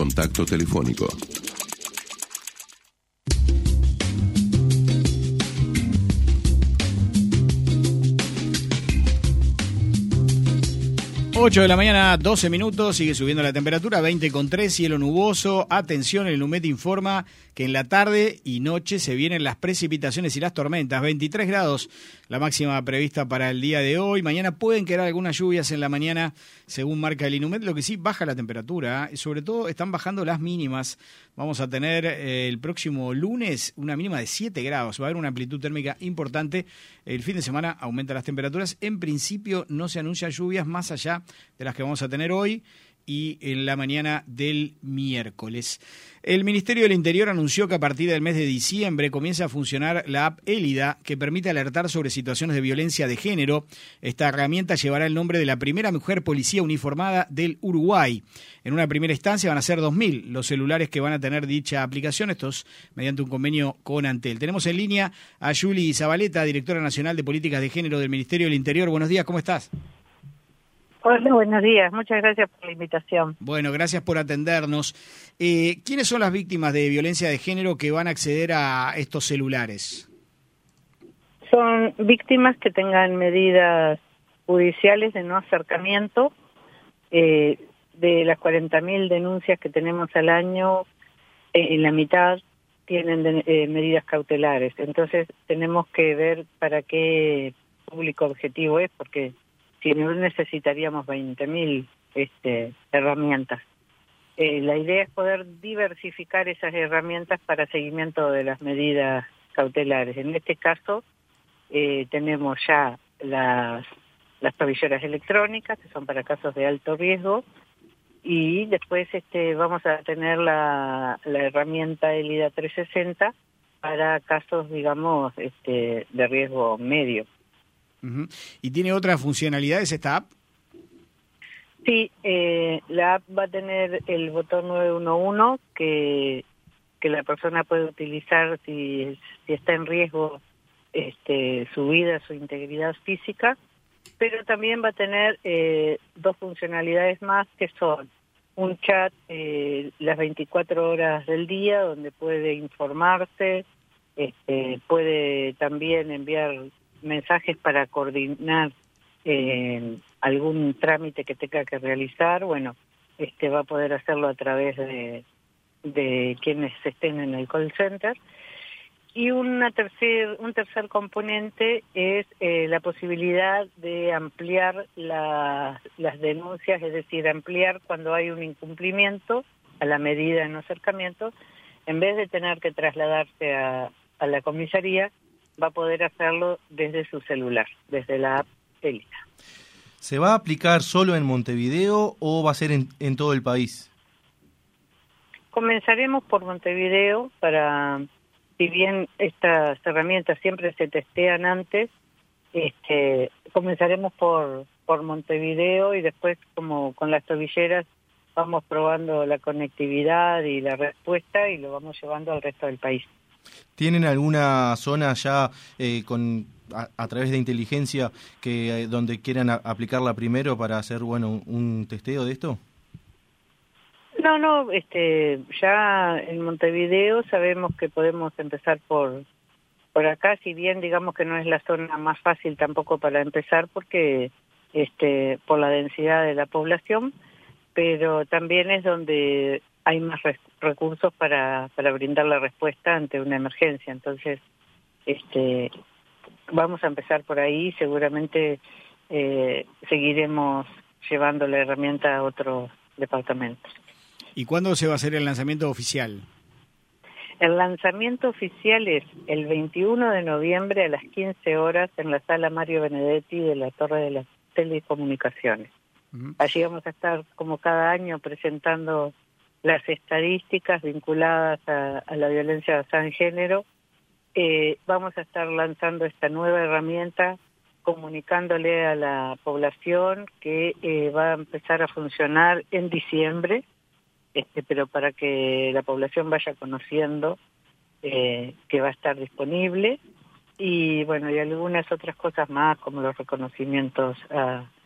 contacto telefónico. Ocho de la mañana, 12 minutos, sigue subiendo la temperatura, 20,3, cielo nuboso. Atención, el NUMET informa que en la tarde y noche se vienen las precipitaciones y las tormentas. 23 grados la máxima prevista para el día de hoy. Mañana pueden quedar algunas lluvias en la mañana, según marca el INUMET, lo que sí baja la temperatura. Sobre todo están bajando las mínimas. Vamos a tener el próximo lunes una mínima de 7 grados. Va a haber una amplitud térmica importante. El fin de semana aumentan las temperaturas. En principio no se anuncian lluvias más allá de las que vamos a tener hoy y en la mañana del miércoles. El Ministerio del Interior anunció que a partir del mes de diciembre comienza a funcionar la app Élida, que permite alertar sobre situaciones de violencia de género. Esta herramienta llevará el nombre de la primera mujer policía uniformada del Uruguay. En una primera instancia van a ser 2.000 los celulares que van a tener dicha aplicación, estos mediante un convenio con Antel. Tenemos en línea a Juli Zabaleta, directora nacional de Políticas de Género del Ministerio del Interior. Buenos días, ¿cómo estás? Hola, buenos días. Muchas gracias por la invitación. Bueno, gracias por atendernos. ¿Quiénes son las víctimas de violencia de género que van a acceder a estos celulares? Son víctimas que tengan medidas judiciales de no acercamiento. De las 40.000 denuncias que tenemos al año, en la mitad tienen medidas cautelares. Entonces tenemos que ver para qué público objetivo es, porque si no necesitaríamos 20.000 herramientas. La idea es poder diversificar esas herramientas para seguimiento de las medidas cautelares. En este caso tenemos ya las pabilleras electrónicas, que son para casos de alto riesgo, y después vamos a tener la herramienta Élida 360 para casos, digamos, de riesgo medio. Uh-huh. ¿Y tiene otras funcionalidades esta app? Sí, la app va a tener el botón 911 que la persona puede utilizar si está en riesgo su vida, su integridad física, pero también va a tener dos funcionalidades más, que son un chat las 24 horas del día, donde puede informarse, puede también enviar mensajes para coordinar algún trámite que tenga que realizar. Bueno, va a poder hacerlo a través de quienes estén en el call center. Y un tercer componente es la posibilidad de ampliar las denuncias, es decir, ampliar cuando hay un incumplimiento a la medida de no acercamiento, en vez de tener que trasladarse a la comisaría, va a poder hacerlo desde su celular, desde la app Élida. ¿Se va a aplicar solo en Montevideo o va a ser en todo el país? Comenzaremos por Montevideo para, si bien estas herramientas siempre se testean antes, comenzaremos por Montevideo y después, como con las tobilleras, vamos probando la conectividad y la respuesta y lo vamos llevando al resto del país. ¿Tienen alguna zona ya a través de inteligencia donde quieran aplicarla primero para hacer un testeo de esto? No, ya en Montevideo sabemos que podemos empezar por acá, si bien digamos que no es la zona más fácil tampoco para empezar porque por la densidad de la población, pero también es donde hay más recursos para brindar la respuesta ante una emergencia. Entonces, vamos a empezar por ahí. Seguramente seguiremos llevando la herramienta a otros departamentos. ¿Y cuándo se va a hacer el lanzamiento oficial? El lanzamiento oficial es el 21 de noviembre a las 15 horas en la sala Mario Benedetti de la Torre de las Telecomunicaciones. Uh-huh. Allí vamos a estar, como cada año, presentando las estadísticas vinculadas a la violencia basada en género. Vamos a estar lanzando esta nueva herramienta, comunicándole a la población que va a empezar a funcionar en diciembre, pero para que la población vaya conociendo que va a estar disponible, y bueno, y algunas otras cosas más, como los reconocimientos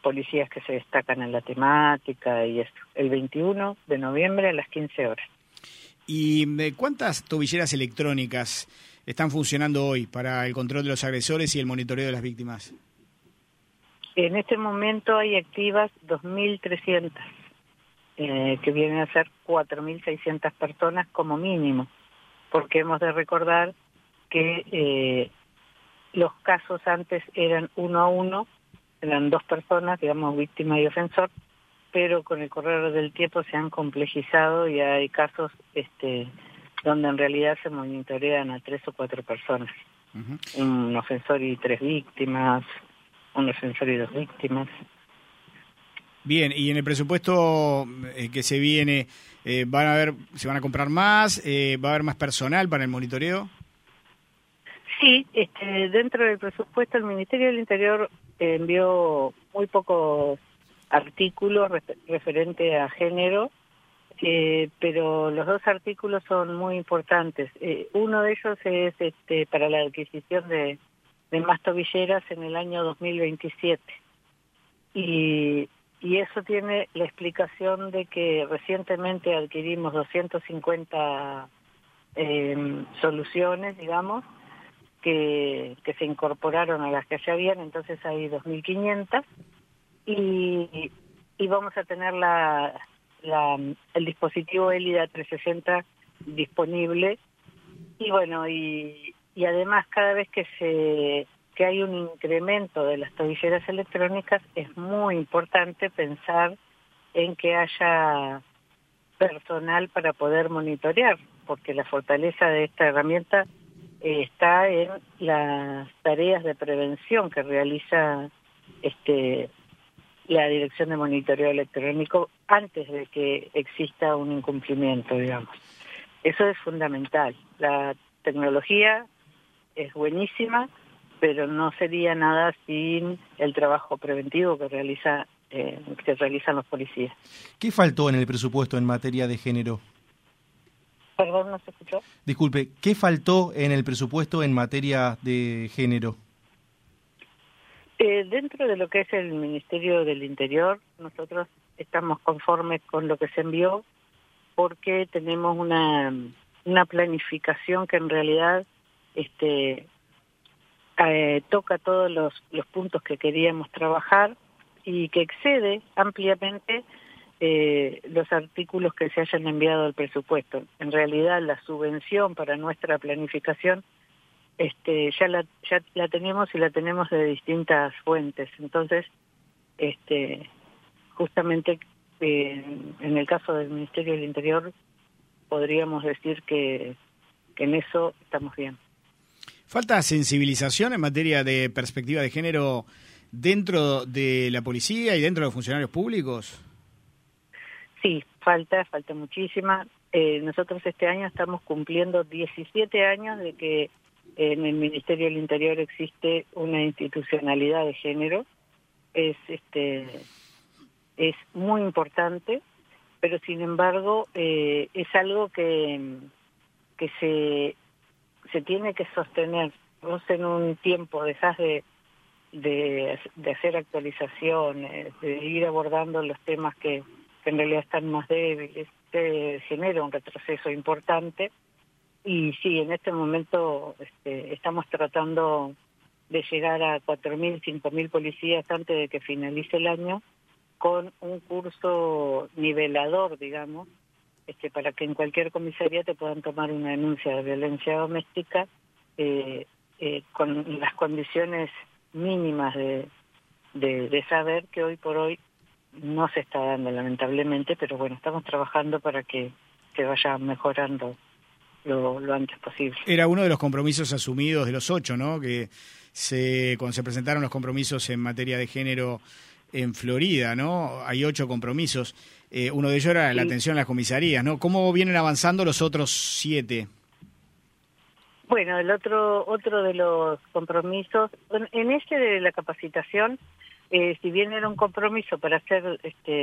policías que se destacan en la temática y esto. El 21 de noviembre a las 15 horas. ¿Y cuántas tobilleras electrónicas están funcionando hoy para el control de los agresores y el monitoreo de las víctimas? En este momento hay activas 2.300, que vienen a ser 4.600 personas como mínimo, porque hemos de recordar que los casos antes eran 1 a 1, eran 2 personas, digamos, víctima y ofensor, pero con el correr del tiempo se han complejizado y hay casos donde en realidad se monitorean a 3 o 4 personas. Uh-huh. Un ofensor y 3 víctimas, un ofensor y 2 víctimas. Bien, y en el presupuesto que se viene, ¿se van a comprar más? ¿Va a haber más personal para el monitoreo? Sí, dentro del presupuesto el Ministerio del Interior envió muy pocos artículos referentes a género, pero los 2 artículos son muy importantes. Uno de ellos es para la adquisición de más tobilleras en el año 2027. Y eso tiene la explicación de que recientemente adquirimos 250 soluciones, digamos, que se incorporaron a las que ya habían, entonces hay 2.500 y vamos a tener el dispositivo ELIDA 360 disponible y bueno, y además cada vez que hay un incremento de las tobilleras electrónicas es muy importante pensar en que haya personal para poder monitorear, porque la fortaleza de esta herramienta está en las tareas de prevención que realiza la Dirección de Monitoreo Electrónico antes de que exista un incumplimiento, digamos. Eso es fundamental. La tecnología es buenísima, pero no sería nada sin el trabajo preventivo que realizan los policías. ¿Qué faltó en el presupuesto en materia de género? Perdón, no se escuchó. Disculpe, ¿qué faltó en el presupuesto en materia de género? Dentro de lo que es el Ministerio del Interior, nosotros estamos conformes con lo que se envió porque tenemos una planificación que en realidad toca todos los puntos que queríamos trabajar y que excede ampliamente los artículos que se hayan enviado al presupuesto. En realidad la subvención para nuestra planificación ya la tenemos y la tenemos de distintas fuentes. Entonces, justamente en el caso del Ministerio del Interior podríamos decir que en eso estamos bien. ¿Falta sensibilización en materia de perspectiva de género dentro de la policía y dentro de los funcionarios públicos? Sí, falta muchísima. Nosotros este año estamos cumpliendo 17 años de que en el Ministerio del Interior existe una institucionalidad de género. Es muy importante, pero sin embargo es algo que se tiene que sostener. Vos en un tiempo dejás de hacer actualizaciones, de ir abordando los temas que en realidad están más débiles, se genera un retroceso importante. Y sí, en este momento estamos tratando de llegar a 4.000, 5.000 policías antes de que finalice el año, con un curso nivelador, digamos, para que en cualquier comisaría te puedan tomar una denuncia de violencia doméstica con las condiciones mínimas de saber que hoy por hoy no se está dando, lamentablemente, pero bueno, estamos trabajando para que se vaya mejorando lo antes posible. Era uno de los compromisos asumidos de los 8, ¿no? Que cuando se presentaron los compromisos en materia de género en Florida, ¿no? Hay 8 compromisos. Uno de ellos era la atención a las comisarías, ¿no? ¿Cómo vienen avanzando los otros 7? Bueno, el otro de los compromisos, en de la capacitación, si bien era un compromiso para hacer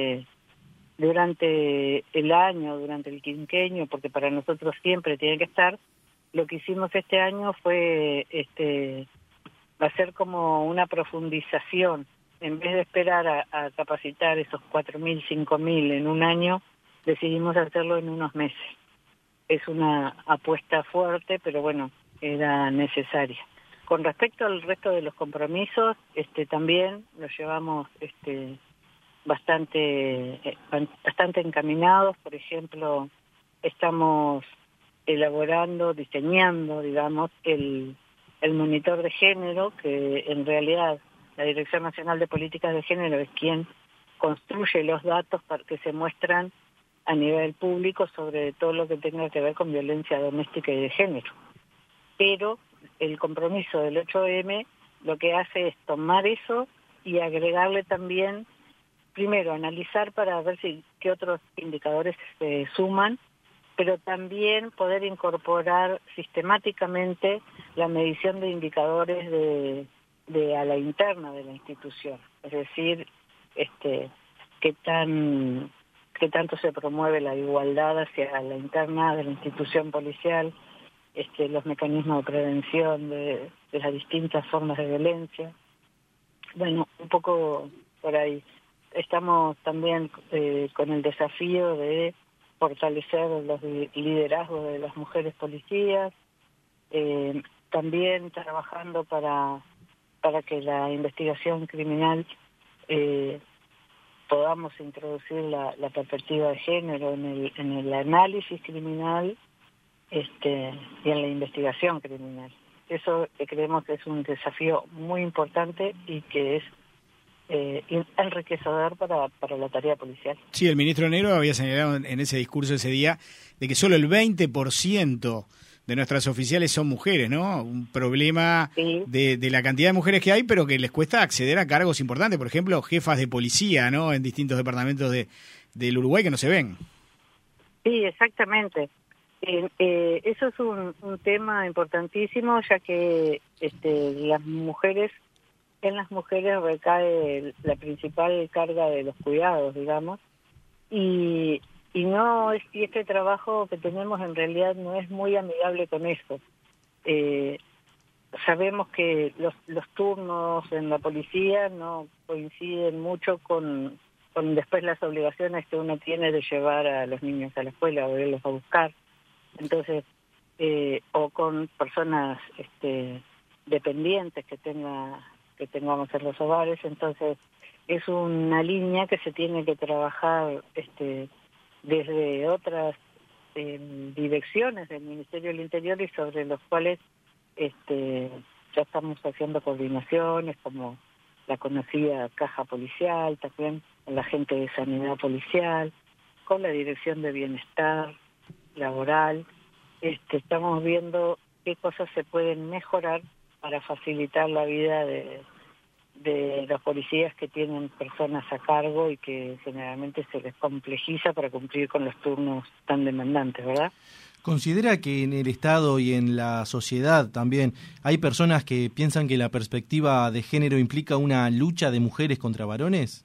durante el año, durante el quinquenio, porque para nosotros siempre tiene que estar, lo que hicimos este año fue hacer como una profundización en vez de esperar a capacitar esos 4.000, 5.000 en un año, decidimos hacerlo en unos meses. Es una apuesta fuerte, pero bueno, era necesaria. Con respecto al resto de los compromisos, también los llevamos bastante encaminados. Por ejemplo, estamos elaborando, diseñando, digamos, el monitor de género, que en realidad la Dirección Nacional de Políticas de Género es quien construye los datos para que se muestran a nivel público sobre todo lo que tenga que ver con violencia doméstica y de género. Pero el compromiso del 8M lo que hace es tomar eso y agregarle también, primero, analizar para ver qué otros indicadores se suman, pero también poder incorporar sistemáticamente la medición de indicadores de a la interna de la institución. Es decir, qué tanto se promueve la igualdad hacia la interna de la institución policial, los mecanismos de prevención de las distintas formas de violencia. Bueno, un poco por ahí. Estamos también con el desafío de fortalecer los liderazgos de las mujeres policías, también trabajando para que la investigación criminal podamos introducir la perspectiva de género en el análisis criminal y en la investigación criminal. Eso creemos que es un desafío muy importante y que es enriquecedor para la tarea policial. Sí, el ministro Negro había señalado en ese discurso ese día de que solo el 20% de nuestras oficiales son mujeres, ¿no? Un problema sí. de la cantidad de mujeres que hay, pero que les cuesta acceder a cargos importantes, por ejemplo, jefas de policía, ¿no? En distintos departamentos del Uruguay que no se ven. Sí, exactamente. Eso es un tema importantísimo, ya que en las mujeres recae la principal carga de los cuidados, digamos, y este trabajo que tenemos en realidad no es muy amigable con eso. Sabemos que los turnos en la policía no coinciden mucho con después las obligaciones que uno tiene de llevar a los niños a la escuela o irlos a buscar. Entonces, o con personas dependientes que tengamos en los hogares. Entonces, es una línea que se tiene que trabajar desde otras direcciones del Ministerio del Interior y sobre los cuales ya estamos haciendo coordinaciones, como la conocida Caja Policial, también con la gente de Sanidad Policial, con la Dirección de Bienestar Laboral. Estamos viendo qué cosas se pueden mejorar para facilitar la vida de los policías que tienen personas a cargo y que generalmente se les complejiza para cumplir con los turnos tan demandantes, ¿verdad? ¿Considera que en el Estado y en la sociedad también hay personas que piensan que la perspectiva de género implica una lucha de mujeres contra varones?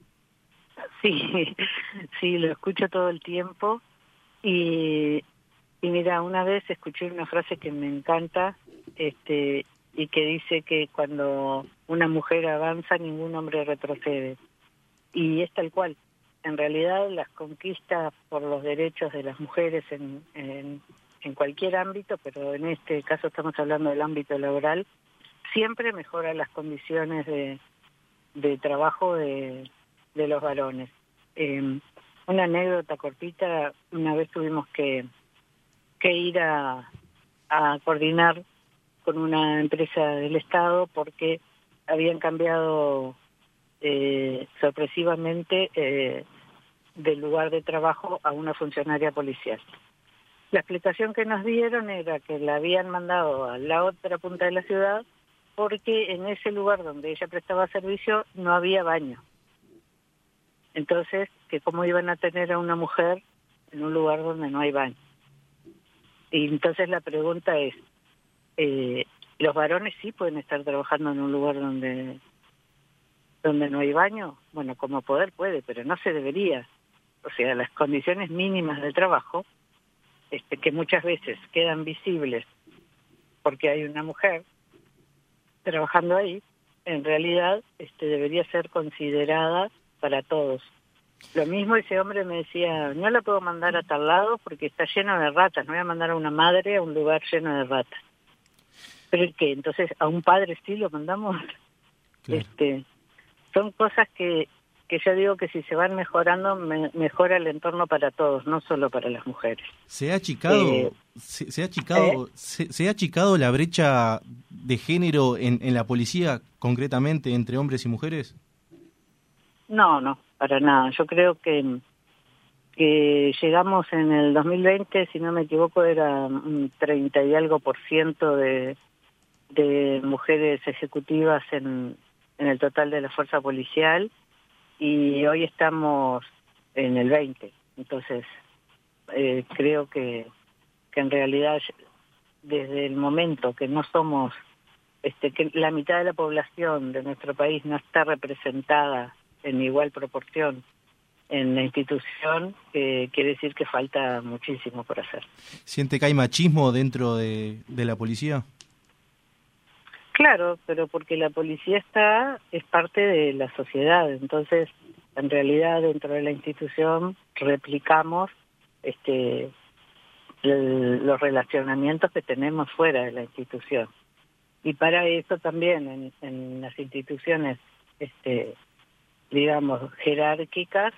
Sí, lo escucho todo el tiempo y mira, una vez escuché una frase que me encanta, y que dice que cuando una mujer avanza, ningún hombre retrocede. Y es tal cual. En realidad, las conquistas por los derechos de las mujeres en cualquier ámbito, pero en este caso estamos hablando del ámbito laboral, siempre mejoran las condiciones de trabajo de los varones. Una anécdota cortita, una vez tuvimos que ir a coordinar con una empresa del Estado porque habían cambiado sorpresivamente del lugar de trabajo a una funcionaria policial. La explicación que nos dieron era que la habían mandado a la otra punta de la ciudad porque en ese lugar donde ella prestaba servicio no había baño. Entonces, que cómo iban a tener a una mujer en un lugar donde no hay baño. Y entonces la pregunta es, ¿los varones sí pueden estar trabajando en un lugar donde no hay baño? Bueno, como poder puede, pero no se debería. O sea, las condiciones mínimas de trabajo, que muchas veces quedan visibles porque hay una mujer trabajando ahí, en realidad debería ser considerada para todos. Lo mismo ese hombre me decía, no la puedo mandar a tal lado porque está lleno de ratas, no voy a mandar a una madre a un lugar lleno de ratas. ¿Pero qué? Entonces, ¿a un padre sí lo mandamos? Claro. Son cosas que yo digo que si se van mejorando, mejora el entorno para todos, no solo para las mujeres. ¿Se ha achicado, se ha achicado la brecha de género en la policía, concretamente entre hombres y mujeres? No, para nada. Yo creo que llegamos en el 2020, si no me equivoco, era un 30 y algo % de mujeres ejecutivas en el total de la fuerza policial, y hoy estamos en el 20. Entonces, creo que en realidad, desde el momento que no somos, que la mitad de la población de nuestro país no está representada en igual proporción en la institución, quiere decir que falta muchísimo por hacer. ¿Siente que hay machismo dentro de la policía? Claro, pero porque la policía es parte de la sociedad, entonces en realidad dentro de la institución replicamos los relacionamientos que tenemos fuera de la institución. Y para eso también en las instituciones digamos jerárquicas,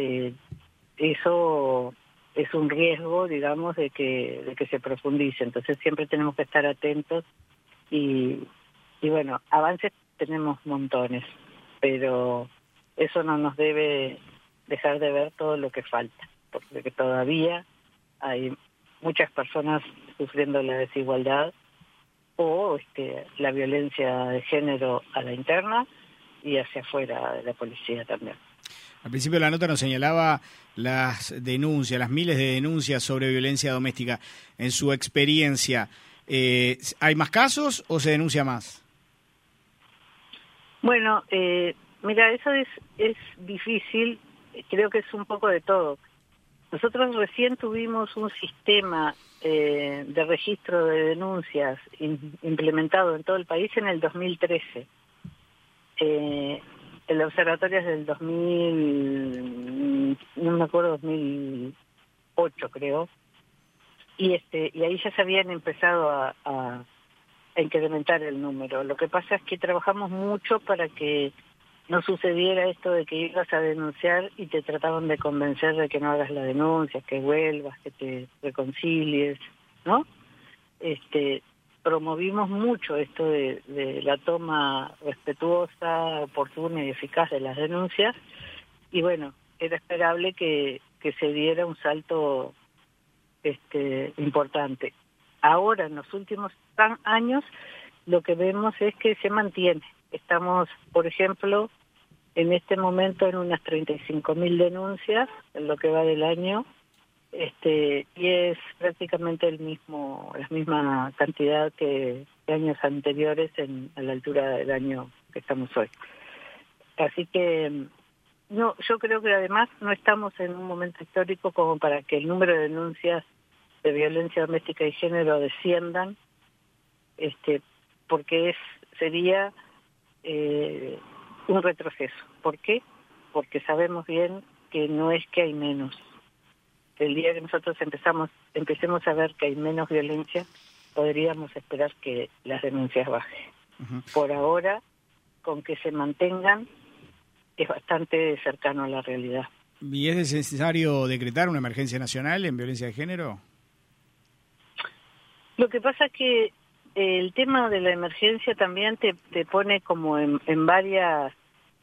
eso es un riesgo, digamos, de que se profundice. Entonces siempre tenemos que estar atentos y bueno, avances tenemos montones, pero eso no nos debe dejar de ver todo lo que falta, porque todavía hay muchas personas sufriendo la desigualdad o la violencia de género a la interna y hacia afuera de la policía también. Al principio de la nota nos señalaba las denuncias, las miles de denuncias sobre violencia doméstica. En su experiencia, ¿hay más casos o se denuncia más? Bueno, mira, eso es difícil, creo que es un poco de todo. Nosotros recién tuvimos un sistema de registro de denuncias implementado en todo el país en el 2013. El observatorio es del 2000, no me acuerdo, 2008 creo, y ahí ya se habían empezado a incrementar el número. Lo que pasa es que trabajamos mucho para que no sucediera esto de que ibas a denunciar y te trataban de convencer de que no hagas la denuncia, que vuelvas, que te reconcilies, ¿no? Promovimos mucho esto de la toma respetuosa, oportuna y eficaz de las denuncias, y bueno, era esperable que se diera un salto importante. Ahora, en los últimos años, lo que vemos es que se mantiene. Estamos, por ejemplo, en este momento en unas 35.000 denuncias en lo que va del año, y es prácticamente la misma cantidad que años anteriores a la altura del año que estamos hoy. Así que no, yo creo que además no estamos en un momento histórico como para que el número de denuncias de violencia doméstica y género desciendan, porque sería un retroceso. ¿Por qué? Porque sabemos bien que no es que hay menos. El día que nosotros empecemos a ver que hay menos violencia, podríamos esperar que las denuncias bajen. Uh-huh. Por ahora, con que se mantengan, es bastante cercano a la realidad. ¿Y es necesario decretar una emergencia nacional en violencia de género? Lo que pasa es que el tema de la emergencia también te pone como en varias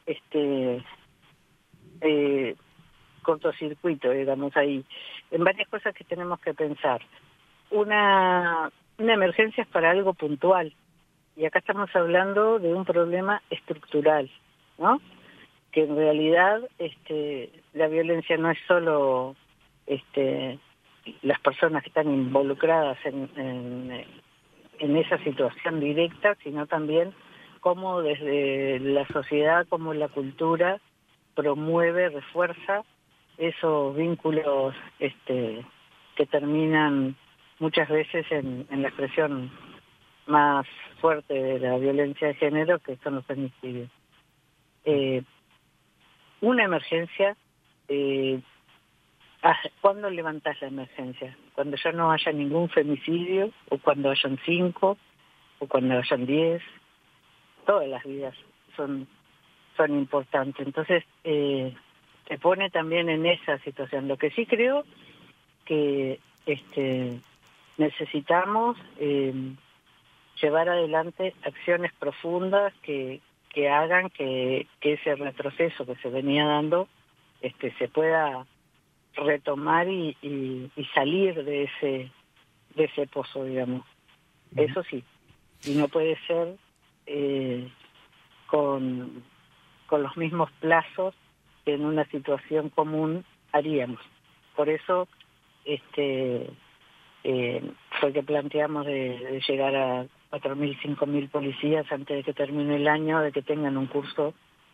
cortocircuitos, digamos, ahí, en varias cosas que tenemos que pensar. Una emergencia es para algo puntual, y acá estamos hablando de un problema estructural, ¿no? Que en realidad la violencia no es solo las personas que están involucradas en esa situación directa, sino también cómo desde la sociedad, cómo la cultura promueve, refuerza esos vínculos que terminan muchas veces en la expresión más fuerte de la violencia de género, que son los femicidios. Una emergencia, ¿cuándo levantás la emergencia? Cuando ya no haya ningún femicidio, o cuando hayan 5, o cuando hayan 10. Todas las vidas son importantes. Entonces, se pone también en esa situación. Lo que sí creo que necesitamos llevar adelante acciones profundas que hagan que ese retroceso que se venía dando se pueda retomar y salir de ese pozo, digamos. Eso sí, y no puede ser con los mismos plazos que en una situación común haríamos. Por eso fue que planteamos de llegar a 4.000, 5.000 policías antes de que termine el año, de que tengan un curso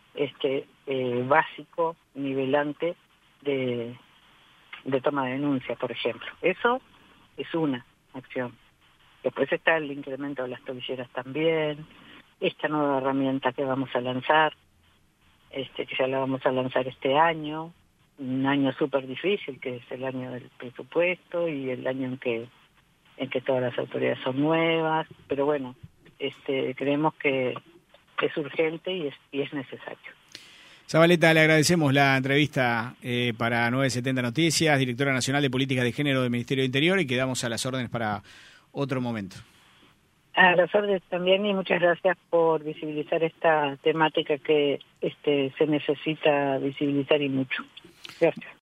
básico, nivelante de toma de denuncia, por ejemplo. Eso es una acción. Después está el incremento de las tobilleras también, esta nueva herramienta que vamos a lanzar, que ya la vamos a lanzar este año, un año súper difícil, que es el año del presupuesto y el año en que todas las autoridades son nuevas, pero bueno, creemos que es urgente y es necesario. Zabaleta, le agradecemos la entrevista para 970 Noticias, directora nacional de Políticas de Género del Ministerio de Interior, y quedamos a las órdenes para otro momento. A las órdenes también, y muchas gracias por visibilizar esta temática que se necesita visibilizar y mucho. Gracias.